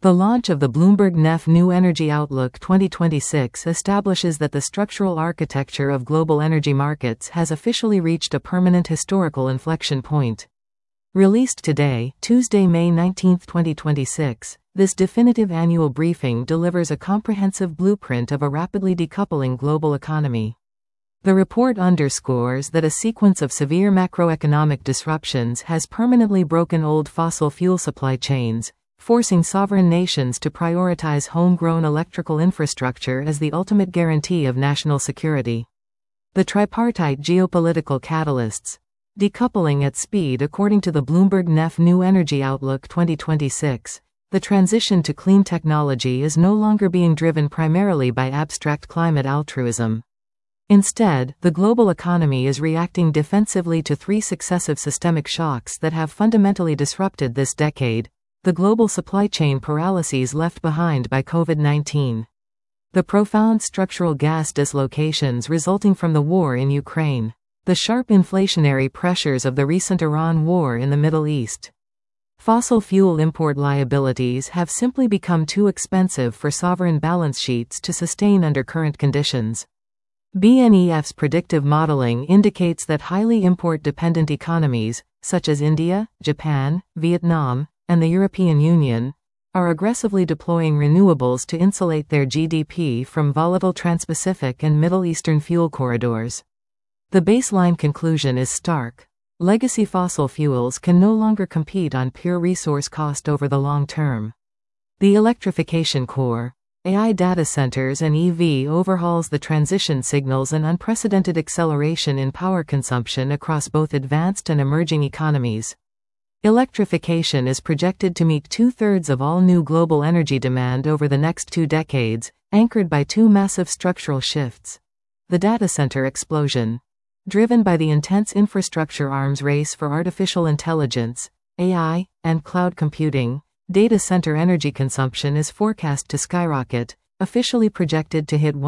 The launch of the Bloomberg NEF New Energy Outlook 2026 establishes that the structural architecture of global energy markets has officially reached a permanent historical inflection point. Released today, Tuesday, May 19, 2026, this definitive annual briefing delivers a comprehensive blueprint of a rapidly decoupling global economy. The report underscores that a sequence of severe macroeconomic disruptions has permanently broken old fossil fuel supply chains, forcing sovereign nations to prioritize homegrown electrical infrastructure as the ultimate guarantee of national security. The tripartite geopolitical catalysts. Decoupling at speed. According to the Bloomberg NEF New Energy Outlook 2026, the transition to clean technology is no longer being driven primarily by abstract climate altruism. Instead, the global economy is reacting defensively to three successive systemic shocks that have fundamentally disrupted this decade: the global supply chain paralyses left behind by COVID-19, the profound structural gas dislocations resulting from the war in Ukraine, the sharp inflationary pressures of the recent Iran war in the Middle East. Fossil fuel import liabilities have simply become too expensive for sovereign balance sheets to sustain under current conditions. BNEF's predictive modeling indicates that highly import-dependent economies, such as India, Japan, Vietnam, and the European Union, are aggressively deploying renewables to insulate their GDP from volatile Trans-Pacific and Middle Eastern fuel corridors. The baseline conclusion is stark. Legacy fossil fuels can no longer compete on pure resource cost over the long term. The electrification core, AI data centers and EV overhauls the transition signals an unprecedented acceleration in power consumption across both advanced and emerging economies. Electrification is projected to meet 2/3 of all new global energy demand over the next 2 decades, anchored by two massive structural shifts. The data center explosion. Driven by the intense infrastructure arms race for artificial intelligence, AI, and cloud computing, data center energy consumption is forecast to skyrocket, officially projected to hit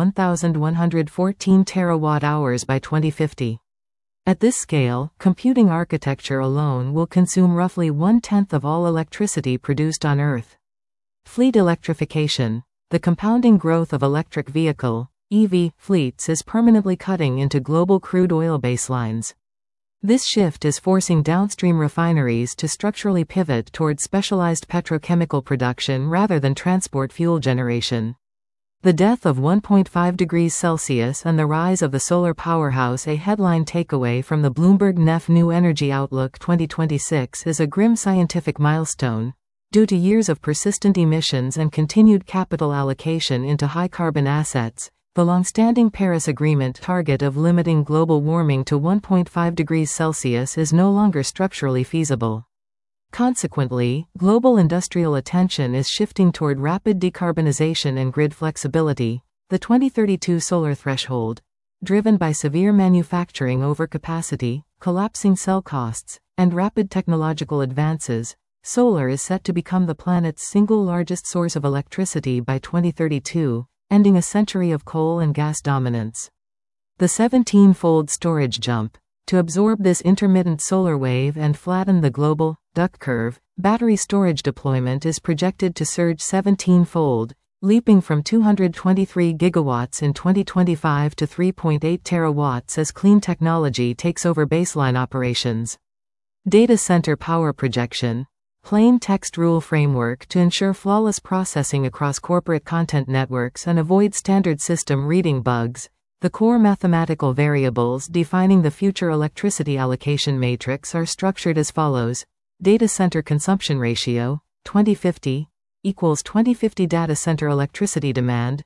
1,114 terawatt-hours by 2050. At this scale, computing architecture alone will consume roughly 1/10 of all electricity produced on Earth. Fleet electrification. The compounding growth of electric vehicle (EV) fleets is permanently cutting into global crude oil baselines. This shift is forcing downstream refineries to structurally pivot toward specialized petrochemical production rather than transport fuel generation. The death of 1.5 degrees Celsius and the rise of the solar powerhouse. A headline takeaway from the Bloomberg NEF New Energy Outlook 2026 is a grim scientific milestone. Due to years of persistent emissions and continued capital allocation into high-carbon assets, the long-standing Paris Agreement target of limiting global warming to 1.5 degrees Celsius is no longer structurally feasible. Consequently, global industrial attention is shifting toward rapid decarbonization and grid flexibility. The 2032 solar threshold, driven by severe manufacturing overcapacity, collapsing cell costs, and rapid technological advances, solar is set to become the planet's single largest source of electricity by 2032. Ending a century of coal and gas dominance. The 17-fold storage jump. To absorb this intermittent solar wave and flatten the global duck curve, battery storage deployment is projected to surge 17-fold, leaping from 223 gigawatts in 2025 to 3.8 terawatts as clean technology takes over baseline operations. Data center power projection. Plain text rule framework to ensure flawless processing across corporate content networks and avoid standard system reading bugs. The core mathematical variables defining the future electricity allocation matrix are structured as follows. Data center consumption ratio, 2050, equals 2050 data center electricity demand,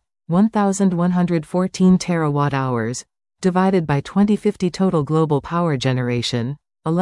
1,114 terawatt-hours, divided by 2050 total global power generation,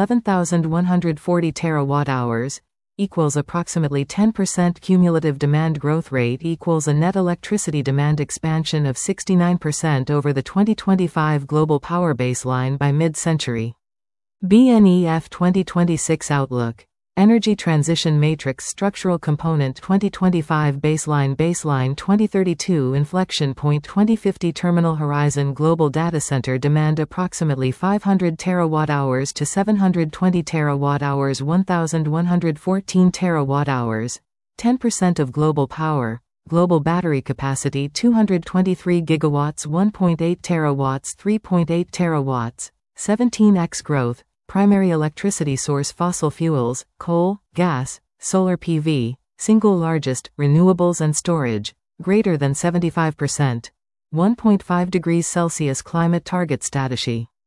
11,140 terawatt-hours, equals approximately 10% cumulative demand growth rate equals a net electricity demand expansion of 69% over the 2025 global power baseline by mid-century. BNEF 2026 Outlook. Energy Transition Matrix Structural Component 2025 Baseline 2032 Inflection Point 2050 Terminal Horizon Global Data Center Demand Approximately 500 terawatt-hours to 720 terawatt-hours 1,114 terawatt-hours 10% of global power. Global battery capacity 223 gigawatts, 1.8 terawatts, 3.8 terawatts. 17x growth. Primary electricity source fossil fuels, coal, gas, solar PV. Single largest, renewables and storage. Greater than 75%. 1.5 degrees Celsius climate target strategy.